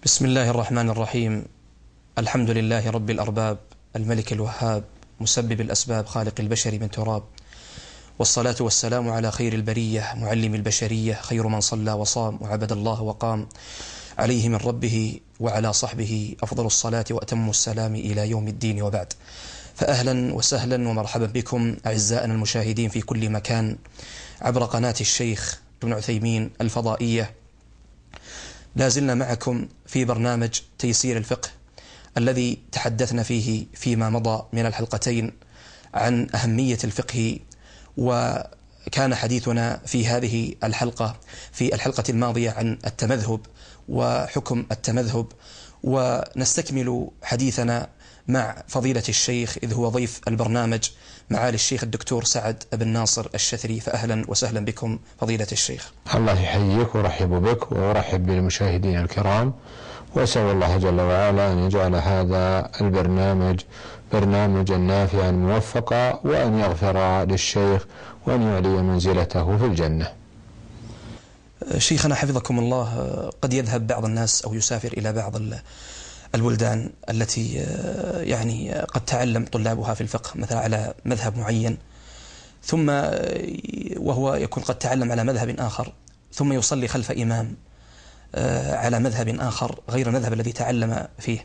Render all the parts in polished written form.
بسم الله الرحمن الرحيم. الحمد لله رب الأرباب، الملك الوهاب، مسبب الأسباب، خالق البشر من تراب، والصلاة والسلام على خير البرية، معلم البشرية، خير من صلى وصام وعبد الله وقام، عليه من ربه وعلى صحبه أفضل الصلاة وأتم السلام إلى يوم الدين، وبعد. فأهلا وسهلا ومرحبا بكم أعزائنا المشاهدين في كل مكان عبر قناة الشيخ ابن عثيمين الفضائية. لا زلنا معكم في برنامج تيسير الفقه الذي تحدثنا فيه فيما مضى من الحلقتين عن أهمية الفقه، وكان حديثنا في هذه الحلقة في الحلقة الماضية عن التمذهب وحكم التمذهب، ونستكمل حديثنا مع فضيلة الشيخ إذ هو ضيف البرنامج معالي الشيخ الدكتور سعد بن ناصر الشثري. فأهلا وسهلا بكم فضيلة الشيخ. الله يحييك ورحب بك ورحب بالمشاهدين الكرام، وأسأل الله جل وعلا أن يجعل هذا البرنامج برنامجا نافعا موفقا، وأن يغفر للشيخ وأن يعلي منزلته في الجنة. شيخنا حفظكم الله، قد يذهب بعض الناس أو يسافر إلى بعض البلدان التي يعني قد تعلم طلابها في الفقه مثلا على مذهب معين، ثم وهو يكون قد تعلم على مذهب آخر، ثم يصلي خلف إمام على مذهب آخر غير المذهب الذي تعلم فيه.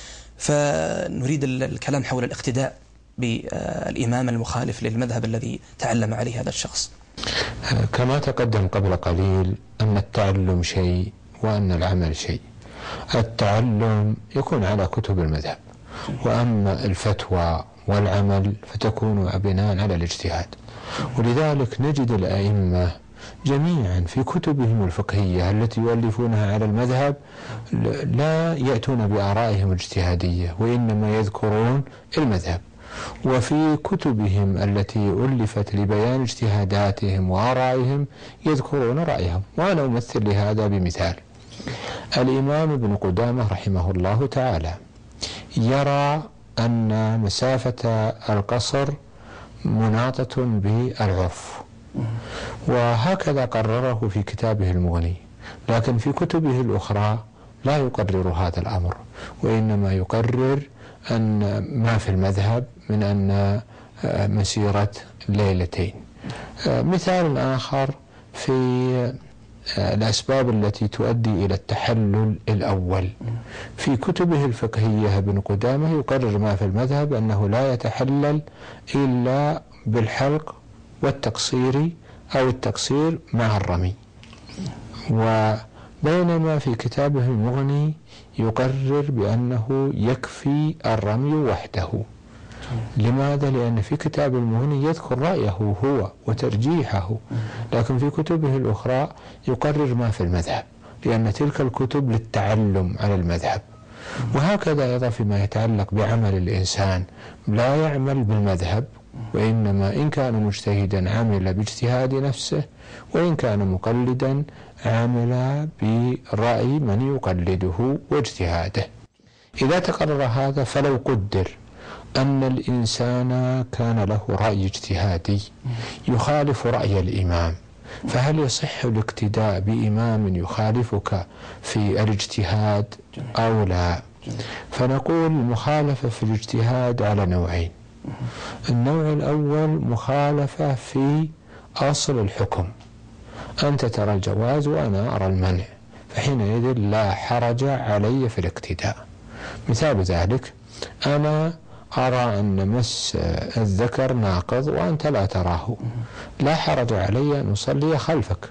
فنريد الكلام حول الاقتداء بالإمام المخالف للمذهب الذي تعلم عليه هذا الشخص. كما تقدم قبل قليل أن التعلم شيء وأن العمل شيء. التعلم يكون على كتب المذهب، وأما الفتوى والعمل فتكون بناء على الاجتهاد. ولذلك نجد الأئمة جميعا في كتبهم الفقهية التي يؤلفونها على المذهب لا يأتون بآرائهم الاجتهادية، وإنما يذكرون المذهب. وفي كتبهم التي ألفت لبيان اجتهاداتهم وآرائهم يذكرون رأيهم. وأنا أمثل لهذا بمثال. الإمام ابن قدامة رحمه الله تعالى يرى أن مسافة القصر مناطة بالعرف، وهكذا قرره في كتابه المغني، لكن في كتبه الأخرى لا يقرر هذا الأمر، وإنما يقرر أن ما في المذهب من أن مسيرة ليلتين. مثال آخر في الأسباب التي تؤدي إلى التحلل الأول، في كتبه الفقهية ابن قدامة يقرر ما في المذهب أنه لا يتحلل إلا بالحلق والتقصير أو التقصير مع الرمي، وبينما في كتابه المغني يقرر بأنه يكفي الرمي وحده. لماذا؟ لأن في كتاب المغني يذكر رأيه هو وترجيحه، لكن في كتبه الأخرى يقرر ما في المذهب، لأن تلك الكتب للتعلم على المذهب. وهكذا أيضا فيما يتعلق بعمل الإنسان، لا يعمل بالمذهب، وإنما إن كان مجتهدا عمل باجتهاد نفسه، وإن كان مقلدا عمل برأي من يقلده واجتهاده. إذا تقرر هذا، فلو قدر أن الإنسان كان له رأي اجتهادي يخالف رأي الإمام، فهل يصح الاقتداء بإمام يخالفك في الاجتهاد أو لا؟ فنقول المخالفة في الاجتهاد على نوعين. النوع الأول مخالفة في أصل الحكم، أنت ترى الجواز وأنا أرى المنع، فحينئذ لا حرج علي في الاقتداء. مثال ذلك، أنا أرى أن مس الذكر ناقض وأنت لا تراه، لا حرج علي أن أصلي خلفك،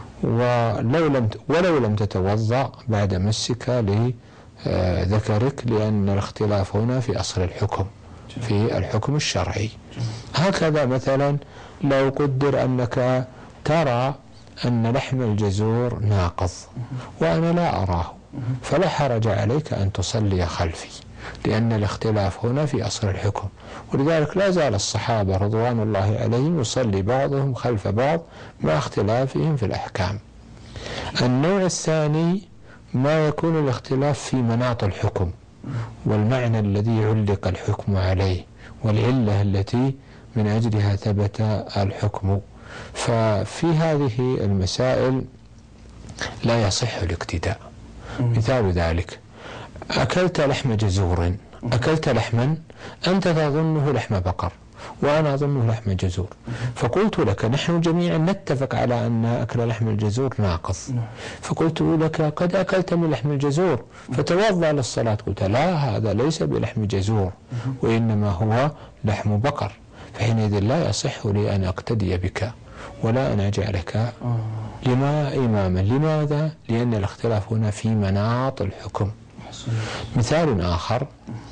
ولو لم تتوضأ بعد مسك لذكرك، لأن الاختلاف هنا في أصل الحكم، في الحكم الشرعي. هكذا مثلا لو قدر أنك ترى أن لحم الجزور ناقض وأنا لا أراه، فلا حرج عليك أن تصلي خلفي، لأن الاختلاف هنا في أصل الحكم. ولذلك لا زال الصحابة رضوان الله عليهم يصلي بعضهم خلف بعض مع اختلافهم في الأحكام. النوع الثاني ما يكون الاختلاف في مناط الحكم والمعنى الذي علق الحكم عليه والعلة التي من أجلها ثبت الحكم. ففي هذه المسائل لا يصح الاقتداء. مثال ذلك أكلت لحم جزور، أكلت لحما أنت تظنه لحم بقر وأنا أظنه لحم جزور، فقلت لك نحن جميعا نتفق على أن أكل لحم الجزور ناقض، فقلت لك قد أكلت من لحم الجزور فتوضأ للصلاة، قلت لا، هذا ليس بلحم جزور وإنما هو لحم بقر، فحينئذ لا يصح لي أن أقتدي بك ولا أن أجعلك إماما. لماذا؟ لأن الاختلاف هنا في مناط الحكم. مثال آخر،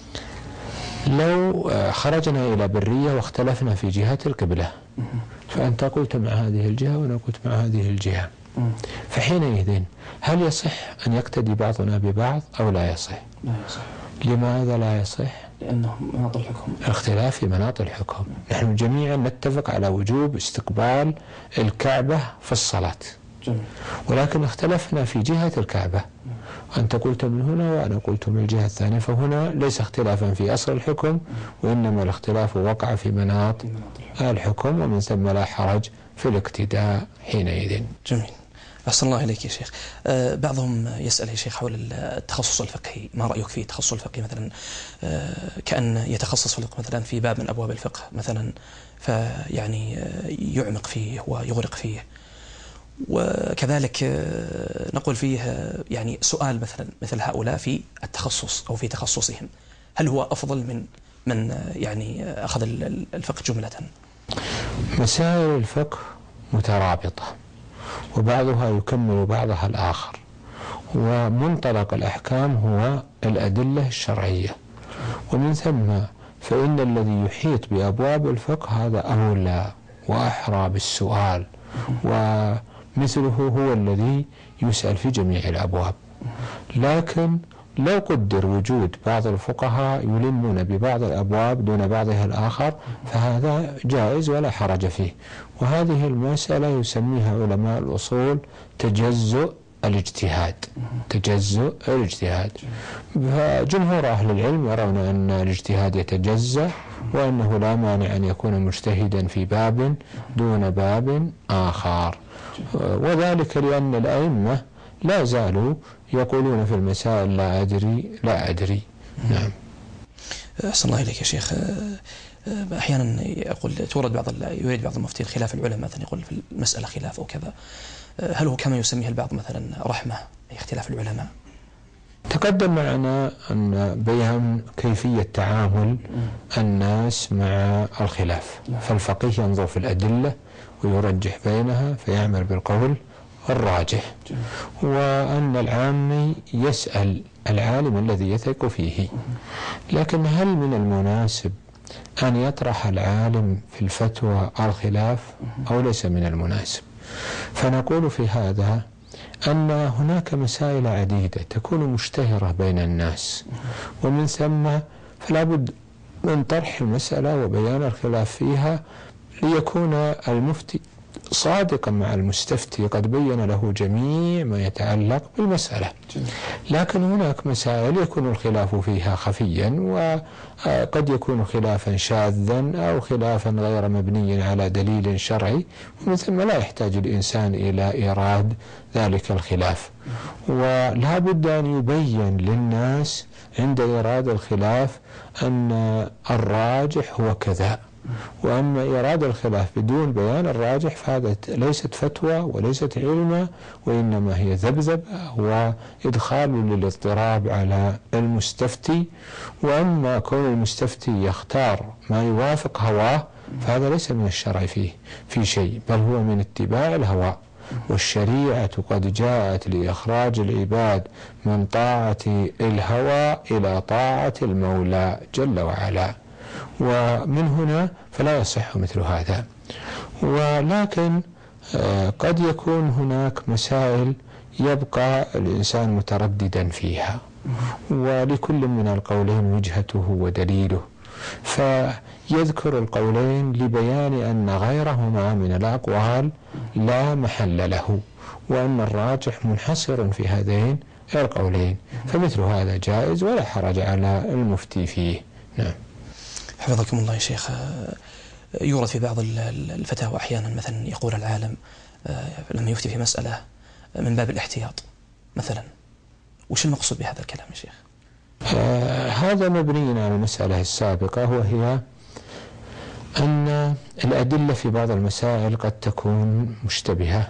لو خرجنا إلى برية واختلفنا في جهة القبلة، فأنت قلت مع هذه الجهة وأنا قلت مع هذه الجهة، فحينئذ هل يصح أن يقتدي بعضنا ببعض أو لا يصح؟ لا يصح. لماذا لا يصح؟ لأنه مناط الحكم، الاختلاف في مناط الحكم. نحن جميعا نتفق على وجوب استقبال الكعبة في الصلاة، جميل. ولكن اختلفنا في جهة الكعبة، أنت قلت من هنا وأنا قلت من الجهة الثانية، فهنا ليس اختلافا في أصل الحكم وإنما الاختلاف وقع في مناط الحكم، ومن ثم لا حرج في الاقتداء حينئذ. جميل. أحسن الله إليك يا شيخ. بعضهم يسأل يا شيخ حول التخصص الفقهي، ما رأيك في التخصص الفقهي مثلا؟ كأن يتخصص في الفقه مثلا في باب من أبواب الفقه مثلا، فيعني يعمق فيه ويغرق فيه، وكذلك نقول فيه يعني سؤال مثلا مثل هؤلاء في التخصص أو في تخصصهم، هل هو أفضل من يعني أخذ الفقه جملة؟ مسائل الفقه مترابطة وبعضها يكمل بعضها الآخر، ومنطلق الأحكام هو الأدلة الشرعية، ومن ثم فإن الذي يحيط بأبواب الفقه هذا أولى وأحرى بالسؤال، ومثله هو الذي يسأل في جميع الأبواب. لكن لو قدر وجود بعض الفقهاء يلمون ببعض الأبواب دون بعضها الآخر فهذا جائز ولا حرج فيه، وهذه المسألة يسميها علماء الأصول تجزؤ الاجتهاد. تجزؤ الاجتهاد. فجمهور أهل العلم يرون أن الاجتهاد يتجزأ، وأنه لا مانع أن يكون مجتهدا في باب دون باب آخر، وذلك لأن الأئمة لا زالوا يقولون في المسائل لا أدري لا أدري. نعم. أحسن الله إليك يا شيخ. أحيانا يقول يريد بعض المفتين خلاف العلماء، مثلا يقول في المسألة خلاف أو كذا، هل هو كما يسميه البعض مثلا رحمة أي اختلاف العلماء؟ تقدم معنا أن بيان كيفية تعامل الناس مع الخلاف، فالفقيه ينظر في الأدلة ويرجح بينها فيعمل بالقول الراجح، وأن العامي يسأل العالم الذي يثق فيه. لكن هل من المناسب أن يطرح العالم في الفتوى الخلاف أو ليس من المناسب؟ فنقول في هذا أن هناك مسائل عديدة تكون مشتهرة بين الناس، ومن ثم فلا بد من طرح المسألة وبيان الخلاف فيها ليكون المفتي صادقا مع المستفتي قد بين له جميع ما يتعلق بالمسألة. لكن هناك مسائل يكون الخلاف فيها خفيا، وقد يكون خلافا شاذا أو خلافا غير مبني على دليل شرعي، ومن ثم لا يحتاج الإنسان إلى إيراد ذلك الخلاف، ولا بد أن يبين للناس عند إيراد الخلاف أن الراجح هو كذا، وأما إيراد الخلاف بدون بيان الراجح فهذا ليست فتوى وليست علما، وإنما هي ذبذبة وإدخال للاضطراب على المستفتي. وأما كون المستفتي يختار ما يوافق هواه فهذا ليس من الشرع في شيء، بل هو من اتباع الهوى، والشريعة قد جاءت لإخراج العباد من طاعة الهوى إلى طاعة المولى جل وعلا، ومن هنا فلا يصح مثل هذا. ولكن قد يكون هناك مسائل يبقى الإنسان مترددا فيها، ولكل من القولين وجهته ودليله، فيذكر القولين لبيان أن غيرهما من الأقوال لا محل له، وأن الراجح منحصر في هذين القولين، فمثل هذا جائز ولا حرج على المفتي فيه. نعم. حفظكم الله يا شيخ. يورد في بعض الفتاوى أحيانا مثلا يقول العالم لما يفتي في مسألة من باب الاحتياط مثلا، وش المقصود بهذا الكلام يا شيخ؟ هذا مبني على المسألة السابقة، وهي أن الأدلة في بعض المسائل قد تكون مشتبهة،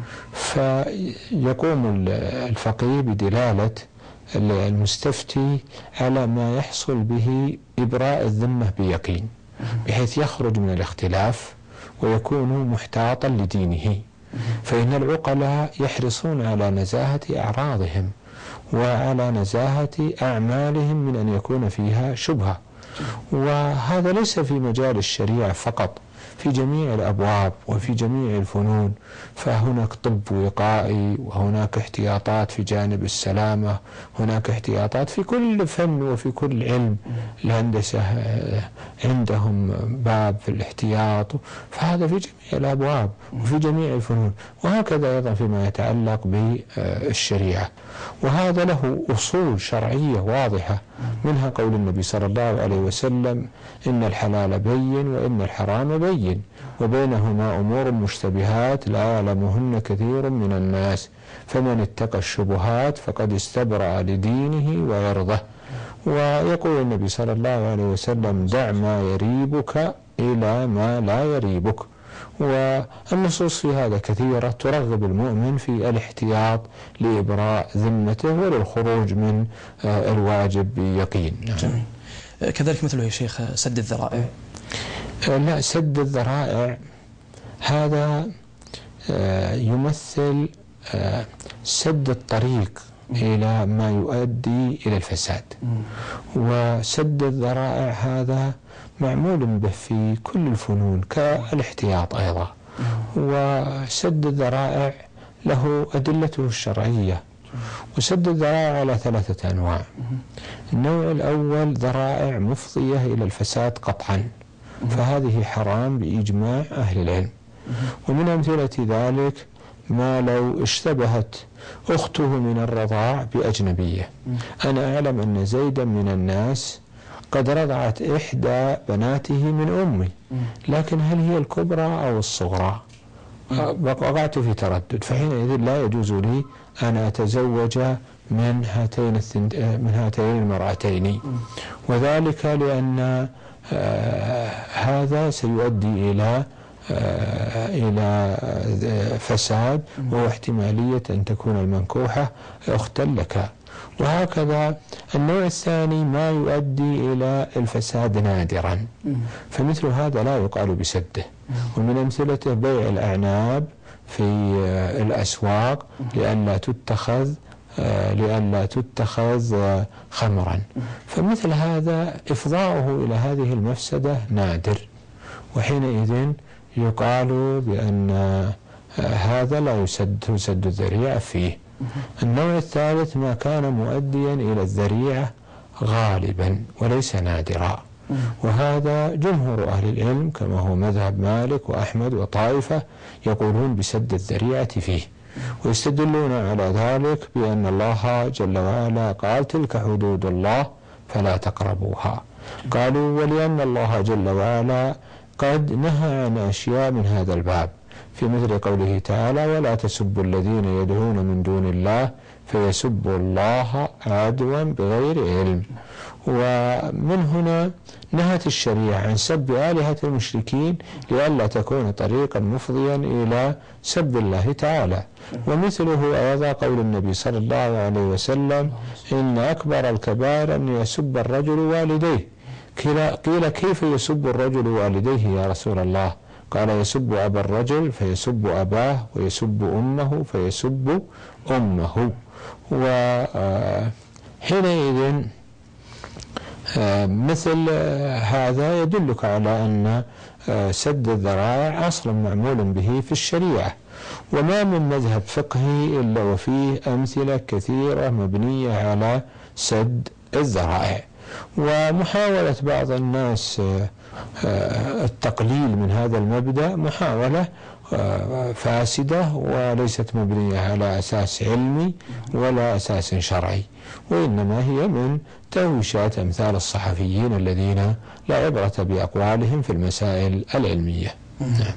فيقوم الفقيه بدلالة المستفتي على ما يحصل به إبراء الذمة بيقين، بحيث يخرج من الاختلاف ويكون محتاطا لدينه. فإن العقلاء يحرصون على نزاهة أعراضهم وعلى نزاهة أعمالهم من أن يكون فيها شبهة، وهذا ليس في مجال الشريعة فقط، في جميع الأبواب وفي جميع الفنون. فهناك طب وقائي، وهناك احتياطات في جانب السلامة، هناك احتياطات في كل فن وفي كل علم. الهندسة عندهم باب في الاحتياط، فهذا في جميع الأبواب وفي جميع الفنون، وهكذا أيضا فيما يتعلق بالشريعة. وهذا له أصول شرعية واضحة، منها قول النبي صلى الله عليه وسلم: إن الحلال بين وإن الحرام بين وبينهما أمور مشتبهات لا يعلمهن كثير من الناس فمن اتقى الشبهات فقد استبرأ لدينه وعرضه. ويقول النبي صلى الله عليه وسلم: دع ما يريبك إلى ما لا يريبك. والنصوص في هذا كثيرة ترغب المؤمن في الاحتياط لإبراء ذمته وللخروج من الواجب بيقين. جميل. كذلك مثله يا شيخ سد الذرائع. لا، سد الذرائع هذا يمثل سد الطريق إلى ما يؤدي إلى الفساد، وسد الذرائع هذا معمول به في كل الفنون كالاحتياط أيضا. وسد الذرائع له أدلته الشرعية. وسد الذرائع على 3 أنواع. النوع الأول ذرائع مفضية إلى الفساد قطعا، فهذه حرام بإجماع أهل العلم. ومن أمثلة ذلك ما لو اشتبهت أخته من الرضاع بأجنبية. أنا أعلم أن زيدا من الناس قد رضعت إحدى بناته من أمي، لكن هل هي الكبرى أو الصغرى؟ وقعت في تردد، فحينئذ لا يجوز لي أن أتزوج من هاتين المرأتين، وذلك لأن هذا سيؤدي إلى فساد، وهو احتمالية أن تكون المنكوحة أختا لك. وهكذا النوع الثاني ما يؤدي إلى الفساد نادرا، فمثل هذا لا يقال بسده. ومن أمثلته بيع الأعناب في الأسواق لئلا تتخذ خمرا، فمثل هذا إفضاؤه إلى هذه المفسدة نادر، وحينئذ يقال بأن هذا لا يسد الذريعة فيه. النوع الثالث ما كان مؤديا إلى الذريعة غالبا وليس نادرا، وهذا جمهور أهل العلم كما هو مذهب مالك وأحمد وطائفة يقولون بسد الذريعة فيه، ويستدلون على ذلك بأن الله جل وعلا قال: تلك حدود الله فلا تقربوها. قالوا: ولأن الله جل وعلا قد نهى عن أشياء من هذا الباب، في مثل قوله تعالى: ولا تسبوا الذين يدعون من دون الله فيسبوا الله عدوا بغير علم. ومن هنا نهت الشريعة عن سب آلهة المشركين لئلا تكون طريقا مفضيا إلى سب الله تعالى. ومثله أيضا قول النبي صلى الله عليه وسلم: إن أكبر الكبائر أن يسب الرجل والديه. قيل: كيف يسب الرجل والديه يا رسول الله؟ قال: يسب أبا الرجل فيسب أباه، ويسب أمه فيسب أمه. وحينئذ مثل هذا يدلك على أن سد الذرائع أصلا معمول به في الشريعة، وما من مذهب فقهي إلا وفيه أمثلة كثيرة مبنية على سد الذرائع. ومحاولة بعض الناس التقليل من هذا المبدأ محاولة فاسدة وليست مبنية على أساس علمي ولا أساس شرعي، وإنما هي من تهويشات أمثال الصحفيين الذين لا عبرة بأقوالهم في المسائل العلمية.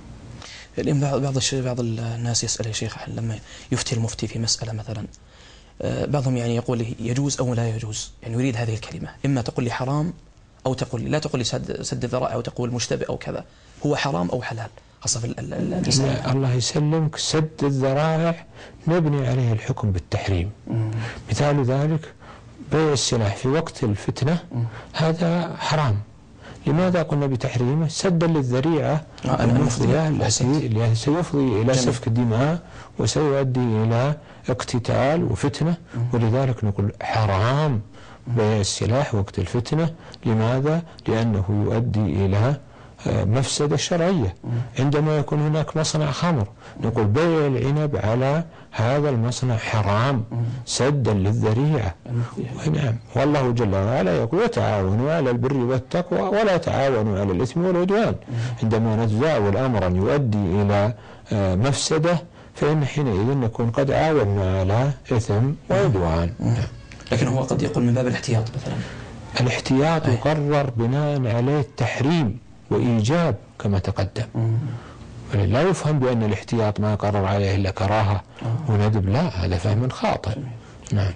الآن بعض الناس يسأل يا شيخ، لما يفتي المفتي في مسألة مثلا بعضهم يعني يقول لي يجوز أو لا يجوز، يعني يريد هذه الكلمة، إما تقول لي حرام أو تقول لي لا تقول لي سد الذرائع أو تقول مشتبه أو كذا، هو حرام أو حلال خاصة في المسائل. الله يسلمك، سد الذرائع نبني عليه الحكم بالتحريم. مثال ذلك بيع السلاح في وقت الفتنة هذا حرام. لماذا قلنا بتحريمه؟ سدا للذريعة المفضية التي سيفضي إلى سفك الدماء وسيؤدي إلى اقتتال وفتنة، ولذلك نقول حرام بيع السلاح وقت الفتنة. لماذا؟ لأنه يؤدي إلى مفسدة شرعية. عندما يكون هناك مصنع خمر نقول بيع العنب على هذا المصنع حرام سدا للذريعة. نعم، والله جل وعلا يقول وتعاونوا على البر والتقوى ولا تعاونوا على الإثم والعدوان. عندما نتداول أمرا يؤدي إلى مفسدة فإن حينئذ نكون قد عاوننا على إثم وعدوان. لكن هو قد يقول من باب الاحتياط مثلا. الاحتياط يقرر بناء عليه التحريم وإيجاب كما تقدم، لا يفهم بأن الاحتياط ما قرر عليه إلا كراهة وندب، لا، هذا فهم خاطئ. نعم.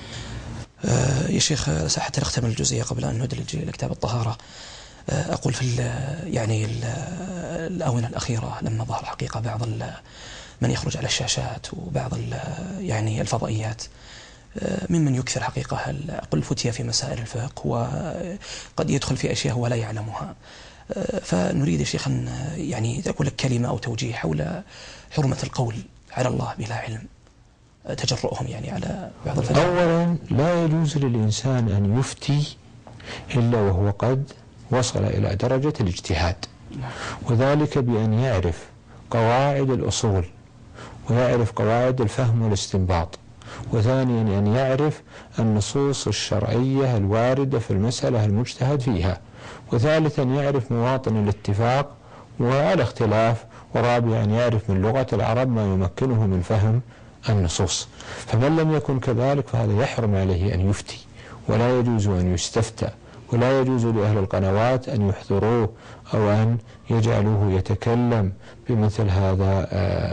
يا شيخ، حتى نختم الجزئية قبل أن ندلج إلى كتاب الطهارة، أقول في يعني الآونة الأخيرة لما ظهر حقيقة بعض من يخرج على الشاشات وبعض يعني الفضائيات ممن يكثر حقيقة أقول فتية في مسائل الفقه وقد يدخل في أشياء هو لا يعلمها، فنريد يا شيخ أن يعني تقول لك كلمة أو توجيه حول حرمة القول على الله بلا علم، تجرؤهم يعني على بعض الفتاوى. أولا لا يجوز للإنسان أن يفتي إلا وهو قد وصل إلى درجة الاجتهاد، وذلك بأن يعرف قواعد الأصول ويعرف قواعد الفهم والاستنباط، وثانيا أن يعرف النصوص الشرعية الواردة في المسألة المجتهد فيها، وثالثا يعرف مواطن الاتفاق والاختلاف، ورابعا يعرف من لغة العرب ما يمكنه من فهم النصوص. فمن لم يكن كذلك فهذا يحرم عليه أن يفتي، ولا يجوز أن يستفتى، ولا يجوز لأهل القنوات أن يحضروه أو أن يجعلوه يتكلم بمثل هذا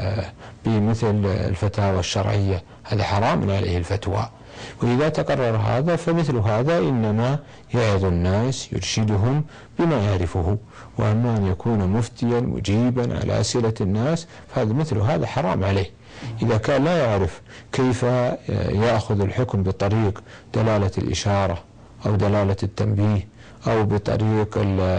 بمثل الفتاوى الشرعية، هذا حرام عليه الفتوى. وإذا تقرر هذا فمثل هذا إنما يعظ الناس يرشدهم بما يعرفه، وأما أن يكون مفتيا مجيبا على أسئلة الناس فهذا مثل هذا حرام عليه. إذا كان لا يعرف كيف يأخذ الحكم بطريق دلالة الإشارة أو دلالة التنبيه أو بطريق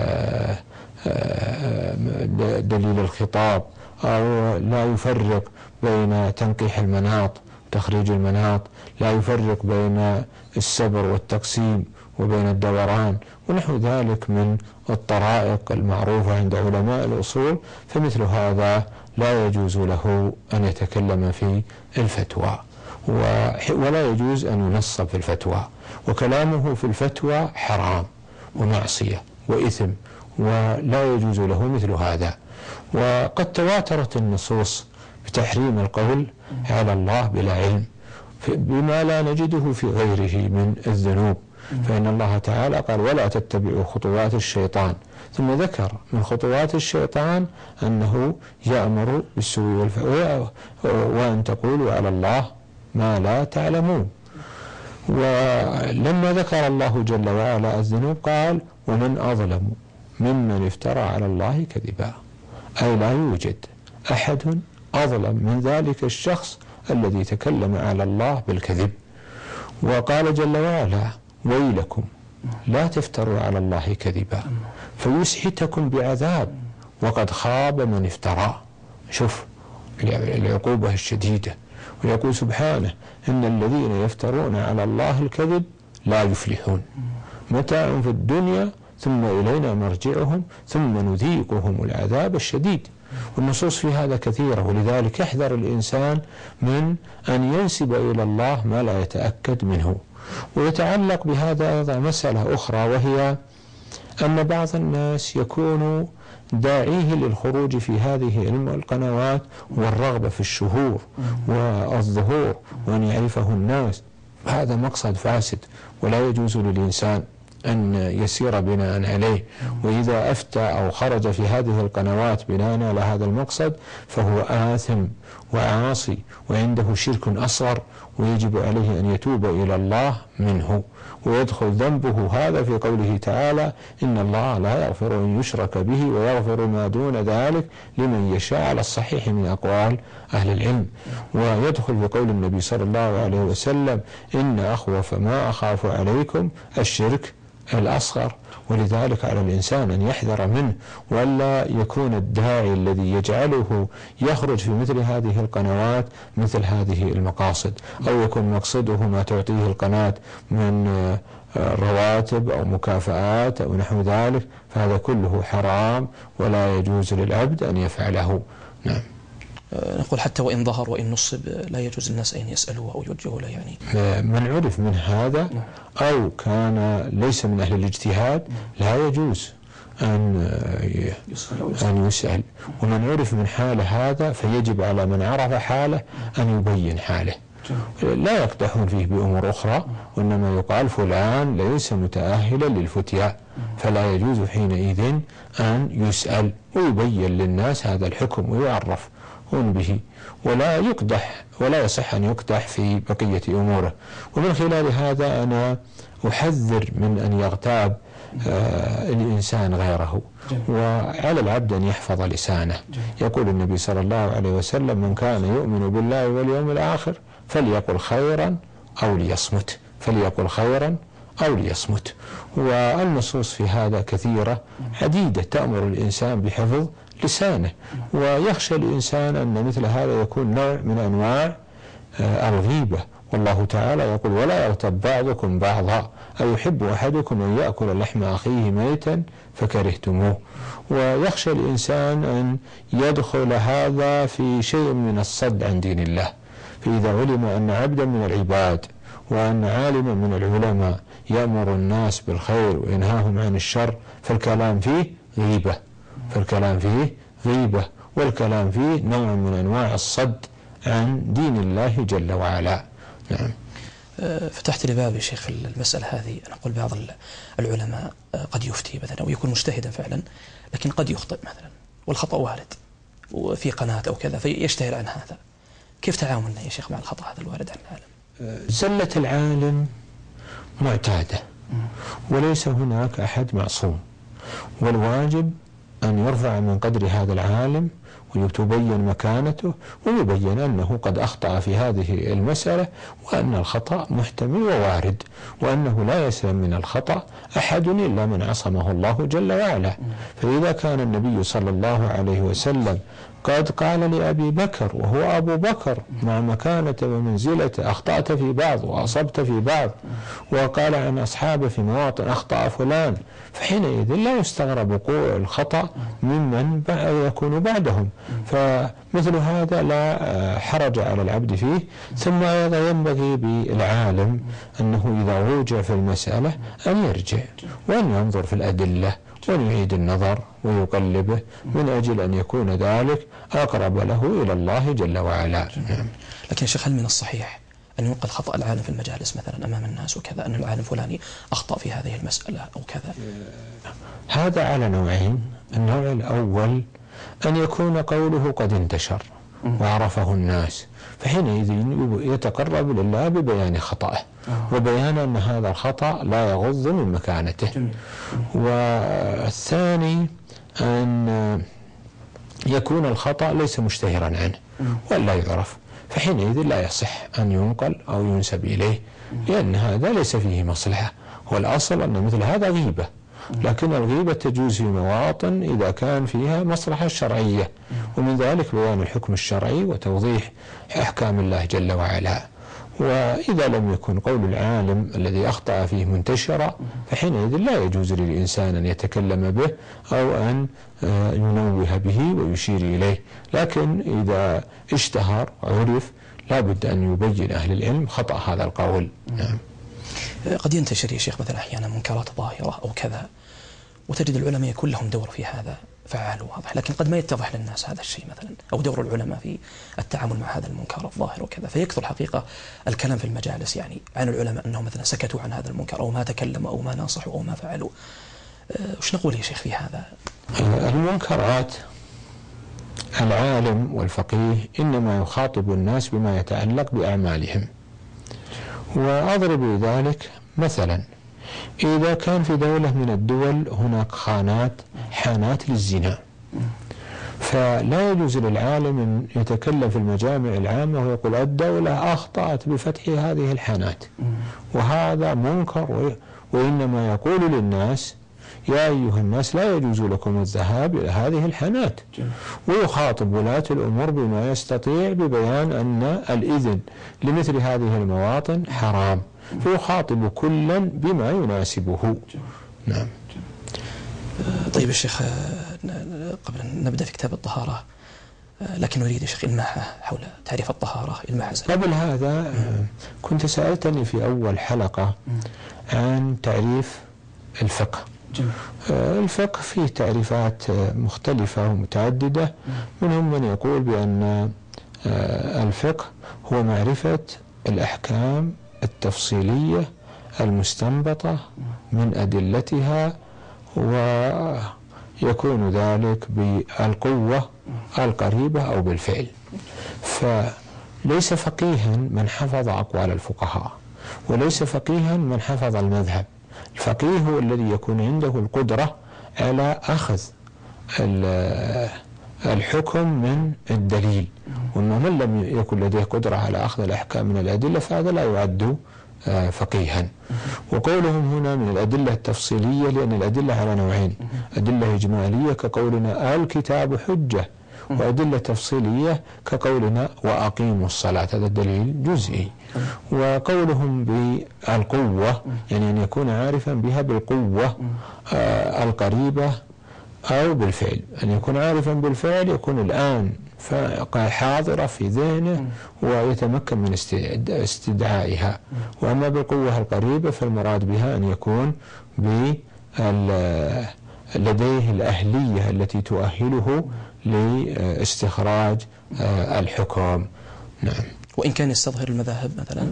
دليل الخطاب، أو لا يفرق بين تنقيح المناط وتخريج المناط، لا يفرق بين السبر والتقسيم وبين الدوران ونحو ذلك من الطرائق المعروفة عند علماء الأصول، فمثل هذا لا يجوز له أن يتكلم في الفتوى، ولا يجوز أن ينصب في الفتوى، وكلامه في الفتوى حرام ومعصية وإثم، ولا يجوز له مثل هذا. وقد تواترت النصوص بتحريم القول على الله بلا علم بما لا نجده في غيره من الذنوب، فإن الله تعالى قال ولا تتبعوا خطوات الشيطان، ثم ذكر من خطوات الشيطان أنه يأمر بالسوء والفحشاء وأن تقولوا على الله ما لا تعلمون. ولما ذكر الله جل وعلا الذنوب قال ومن أظلم ممن افترى على الله كذبا، أي لا يوجد أحد أظلم من ذلك الشخص الذي تكلم على الله بالكذب. وقال جل وعلا ويلكم لا تفتروا على الله كذبا فيسحتكم بعذاب وقد خاب من افترى. شوف العقوبة الشديدة. ويقول سبحانه إن الذين يفترون على الله الكذب لا يفلحون، متاع في الدنيا ثم إلينا مرجعهم ثم نذيقهم العذاب الشديد. والنصوص في هذا كثيرة، ولذلك يحذر الإنسان من أن ينسب إلى الله ما لا يتأكد منه. ويتعلق بهذا أيضا مسألة أخرى، وهي أن بعض الناس يكون داعيه للخروج في هذه القنوات والرغبة في الشهور والظهور وأن يعرفه الناس، هذا مقصد فاسد ولا يجوز للإنسان أن يسير بناء عليه. وإذا أفتى أو خرج في هذه القنوات بناء على هذا المقصد فهو آثم وعاصي وعنده شرك أصغر ويجب عليه أن يتوب إلى الله منه، ويدخل ذنبه هذا في قوله تعالى: إن الله لا يغفر أن يشرك به ويغفر ما دون ذلك لمن يشاء، على الصحيح من أقوال أهل العلم. ويدخل في قول النبي صلى الله عليه وسلم: إن أخوف ما أخاف عليكم الشرك الأصغر. ولذلك على الإنسان أن يحذر منه، ولا يكون الداعي الذي يجعله يخرج في مثل هذه القنوات مثل هذه المقاصد، أو يكون مقصده ما تعطيه القناة من رواتب أو مكافآت أو نحو ذلك، فهذا كله حرام ولا يجوز للعبد أن يفعله. نعم. نقول حتى وإن ظهر وإن نصب لا يجوز للناس أن يسألوه أو يوجهوا له، يعني من عرف من هذا أو كان ليس من أهل الاجتهاد لا يجوز أن يسأل. ومن عرف من حال هذا فيجب على من عرف حاله أن يبين حاله، لا يقدحون فيه بأمور أخرى، وإنما يقال فلان ليس متأهلا للفتيا، فلا يجوز حينئذ أن يسأل، ويبين للناس هذا الحكم ويعرف به، ولا يقدح ولا يصح أن يقدح في بقية أموره. ومن خلال هذا أنا أحذر من أن يغتاب الإنسان غيره، وعلى العبد أن يحفظ لسانه. يقول النبي صلى الله عليه وسلم: من كان يؤمن بالله واليوم الآخر فليقل خيرا أو ليصمت، فليقل خيرا أو ليصمت. والنصوص في هذا كثيرة عديدة تأمر الإنسان بحفظ لسانه، ويخشى الإنسان أن مثل هذا يكون نوع من أنواع الغيبة. والله تعالى يقول: ولا يغتب بعضكم بعضا أيحب أحدكم أن يأكل لحم أخيه ميتا فكرهتموه. ويخشى الإنسان أن يدخل هذا في شيء من الصد عن دين الله. فإذا علم أن عبدا من العباد وأن عالما من العلماء يأمر الناس بالخير وينهاهم عن الشر، فالكلام فيه غيبة، والكلام فيه نوع من أنواع الصد عن دين الله جل وعلا. نعم. فتحت لي باب يا شيخ المسألة هذه. أنا أقول بعض العلماء قد يفتي مثلا أو يكون مجتهدا فعلا، لكن قد يخطئ مثلا، والخطأ وارد وفي قناة أو كذا فيشتهر عن هذا. كيف تعاملنا يا شيخ مع الخطأ هذا الوارد عن العالم؟ زلة العالم معتادة، وليس هناك أحد معصوم، والواجب أن يرفع من قدر هذا العالم وتبين مكانته، ويبين أنه قد أخطأ في هذه المسألة، وأن الخطأ محتمل ووارد، وأنه لا يسلم من الخطأ أحد إلا من عصمه الله جل وعلا. فإذا كان النبي صلى الله عليه وسلم قد قال لأبي بكر وهو أبو بكر مع مكانة ومنزلته: أخطأت في بعض وأصبت في بعض، وقال عن أصحابه في مواطن: أخطأ فلان، فحينئذ لا يستغرب وقوع الخطأ ممن يكون بعدهم. فمثل هذا لا حرج على العبد فيه. ثم أيضا ينبغي بالعالم أنه إذا وجع في المسألة أن يرجع وأن ينظر في الأدلة وأن يعيد النظر ويقلبه من أجل أن يكون ذلك أقرب له إلى الله جل وعلا. لكن يا شيخ، هل من الصحيح أن ينقل خطأ العالم في المجالس مثلا أمام الناس وكذا، أن العالم فلاني أخطأ في هذه المسألة أو كذا؟ هذا على نوعين. النوع الأول أن يكون قوله قد انتشر وعرفه الناس، فحينئذ يتقرب لله ببيان خطأه وبيان أن هذا الخطأ لا يغض من مكانته. والثاني أن يكون الخطأ ليس مشتهرا عنه ولا يعرف، فحينئذ لا يصح أن ينقل أو ينسب إليه، لأن هذا ليس فيه مصلحة. والأصل أن مثل هذا غيبة، لكن الغيبة تجوز في مواطن إذا كان فيها مصلحة شرعية، ومن ذلك بيان الحكم الشرعي وتوضيح أحكام الله جل وعلا. وإذا لم يكن قول العالم الذي أخطأ فيه منتشرا، فحينئذ لا يجوز للإنسان أن يتكلم به أو أن ينوه به ويشير إليه. لكن إذا اشتهر عرف لا بد أن يبين أهل العلم خطأ هذا القول. نعم. قد ينتشر يا شيخ مثلا أحيانا منكرات ظاهرة أو كذا، وتجد العلماء يكون لهم دور في هذا فعال وواضح، لكن قد ما يتضح للناس هذا الشيء مثلا، أو دور العلماء في التعامل مع هذا المنكر الظاهر وكذا، فيكثر حقيقة الكلام في المجالس يعني عن العلماء أنهم مثلا سكتوا عن هذا المنكر أو ما تكلموا أو ما ناصحوا أو ما فعلوا. وش نقول يا شيخ في هذا؟ المنكرات العالم والفقيه إنما يخاطب الناس بما يتعلق بأعمالهم، وأضرب لذلك مثلا: إذا كان في دولة من الدول هناك حانات للزنا، فلا يجوز للعالم أن يتكلم في المجامع العامة ويقول الدولة أخطأت بفتح هذه الحانات، وهذا منكر، وإنما يقول للناس: يا أيها الناس لا يجوز لكم الذهاب إلى هذه الحانات، ويخاطب ولاة الأمور بما يستطيع ببيان أن الإذن لمثل هذه المواطن حرام، فيخاطب كلا بما يناسبه. نعم. طيب يا شيخ، قبل أن نبدأ في كتاب الطهارة، لكن نريد يا شيخ إلماح حول تعريف الطهارة، إلماح قبل هذا كنت سألتني في أول حلقة عن تعريف الفقه. الفقه فيه تعريفات مختلفة ومتعددة، منهم من يقول بأن الفقه هو معرفة الأحكام التفصيلية المستنبطة من أدلتها، ويكون ذلك بالقوة القريبة أو بالفعل. فليس فقيها من حفظ أقوال الفقهاء، وليس فقيها من حفظ المذهب. الفقيه هو الذي يكون عنده القدرة على أخذ الحكم من الدليل، وأنه من لم يكن لديه قدرة على أخذ الأحكام من الأدلة فهذا لا يعد فقيها. وقولهم هنا من الأدلة التفصيلية، لأن الأدلة على نوعين: أدلة إجمالية كقولنا الكتاب حجة، وأدلة تفصيلية كقولنا وأقيموا الصلاة، هذا الدليل جزئي. وقولهم بالقوة يعني أن يكون عارفا بها بالقوة القريبة أو بالفعل. أن يكون عارفا بالفعل يكون الآن حاضرة في ذهنه ويتمكن من استدعائها، وأما بالقوة القريبة فالمراد بها أن يكون لديه الأهلية التي تؤهله لاستخراج الحكم. نعم. وإن كان يستظهر المذاهب مثلا،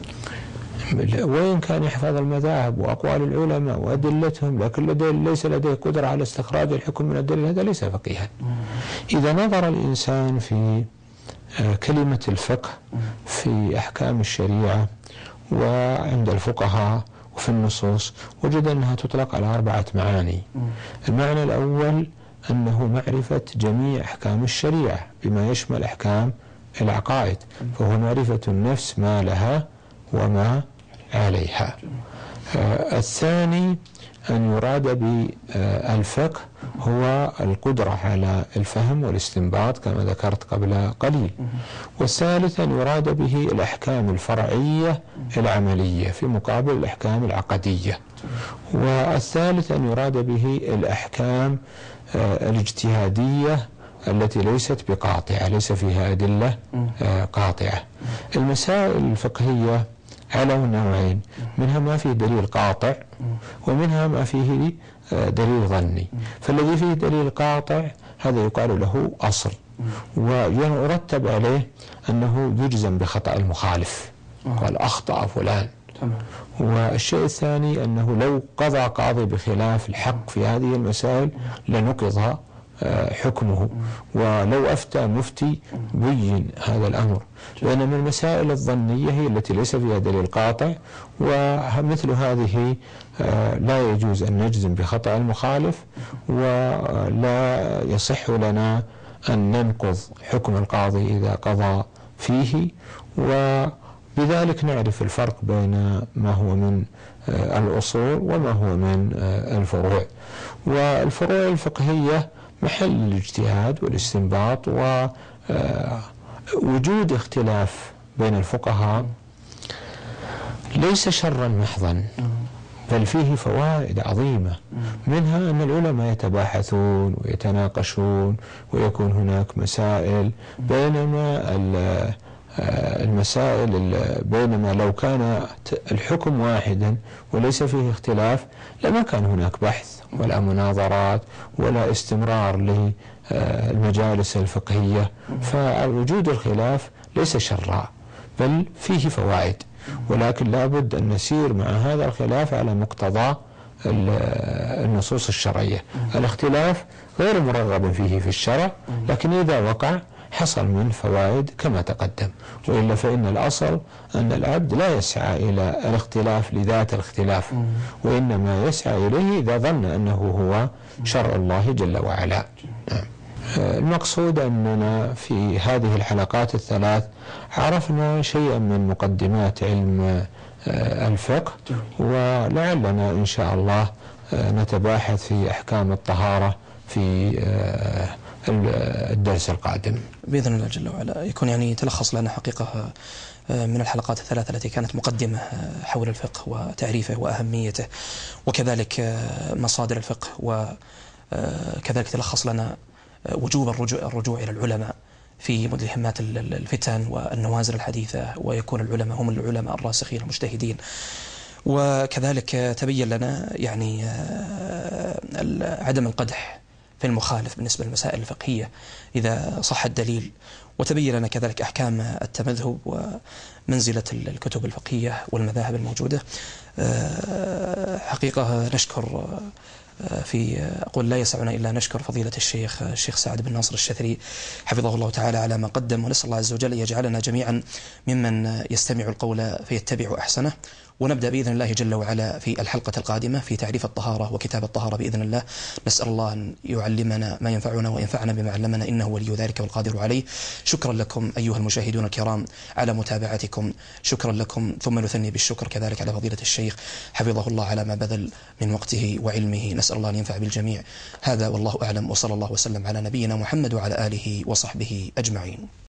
وإن كان يحفظ المذاهب وأقوال العلماء وأدلتهم، لكن ليس لديه قدرة على استخراج الحكم من الدليل، هذا ليس فقيها. إذا نظر الإنسان في كلمة الفقه في أحكام الشريعة وعند الفقهاء وفي النصوص، وجد أنها تطلق على 4 معاني. المعنى الأول أنه معرفة جميع أحكام الشريعة بما يشمل أحكام العقائد، فهو معرفة النفس ما لها وما عليها. الثاني أن يراد بالفقه هو القدرة على الفهم والاستنباط كما ذكرت قبل قليل. والثالث أن يراد به الأحكام الفرعية العملية في مقابل الأحكام العقدية. والثالث أن يراد به الأحكام الاجتهادية التي ليست بقاطعة، ليس فيها أدلة قاطعة. المسائل الفقهية على نوعين: منها ما فيه دليل قاطع، ومنها ما فيه دليل ظني. فالذي فيه دليل قاطع هذا يقال له أصل، ويرتب عليه أنه يجزم بخطأ المخالف، قال أخطأ فلان. والشيء الثاني أنه لو قضى قاضي بخلاف الحق في هذه المسائل لنقض حكمه، ولو أفتى مفتي بين هذا الأمر. بينما المسائل الظنية هي التي ليس فيها دليل قاطع، ومثل هذه لا يجوز أن نجزم بخطأ المخالف، ولا يصح لنا أن ننقض حكم القاضي إذا قضى فيه. وبذلك نعرف الفرق بين ما هو من الأصول وما هو من الفروع. والفروع الفقهية محل الاجتهاد والاستنباط، ووجود اختلاف بين الفقهاء ليس شرا محضا، بل فيه فوائد عظيمة. منها أن العلماء يتباحثون ويتناقشون ويكون هناك مسائل، بينما لو كان الحكم واحدا وليس فيه اختلاف لما كان هناك بحث ولا مناظرات ولا استمرار للمجالس الفقهية. فوجود الخلاف ليس شرا بل فيه فوائد، ولكن لا بد أن نسير مع هذا الخلاف على مقتضى النصوص الشرعية. الاختلاف غير مرغب فيه في الشرع، لكن إذا وقع حصل منه فوائد كما تقدم. وإلا فإن الأصل أن العبد لا يسعى إلى الاختلاف لذات الاختلاف، وإنما يسعى إليه إذا ظن أنه هو شرع الله جل وعلا. المقصود أننا في هذه الحلقات الثلاث عرفنا شيئا من مقدمات علم الفقه، ولعلنا إن شاء الله نتباحث في أحكام الطهارة في الدرس القادم بإذن الله جل وعلا. يكون يعني تلخص لنا حقيقة من الحلقات الثلاثة التي كانت مقدمة حول الفقه وتعريفه وأهميته، وكذلك مصادر الفقه، وكذلك تلخص لنا وجوب الرجوع إلى العلماء في ملهمات الفتن والنوازل الحديثة، ويكون العلماء هم العلماء الراسخين المجتهدين. وكذلك تبين لنا يعني عدم القدح في المخالف بالنسبة للمسائل الفقهية إذا صح الدليل، وتبين لنا كذلك أحكام التمذهب ومنزلة الكتب الفقهية والمذاهب الموجودة. حقيقة نشكر أقول لا يسعنا إلا نشكر فضيلة الشيخ سعد بن ناصر الشثري حفظه الله تعالى على ما قدم، ونسأل الله عز وجل يجعلنا جميعا ممن يستمع القول فيتبع أحسنه. ونبدأ بإذن الله جل وعلا في الحلقة القادمة في تعريف الطهارة وكتاب الطهارة بإذن الله. نسأل الله أن يعلمنا ما ينفعنا وينفعنا بما علمنا، إنه ولي ذلك والقادر عليه. شكرا لكم أيها المشاهدون الكرام على متابعتكم، شكرا لكم، ثم نثني بالشكر كذلك على فضيلة الشيخ حفظه الله على ما بذل من وقته وعلمه. نسأل الله أن ينفع بالجميع. هذا والله أعلم، وصلى الله وسلم على نبينا محمد وعلى آله وصحبه أجمعين.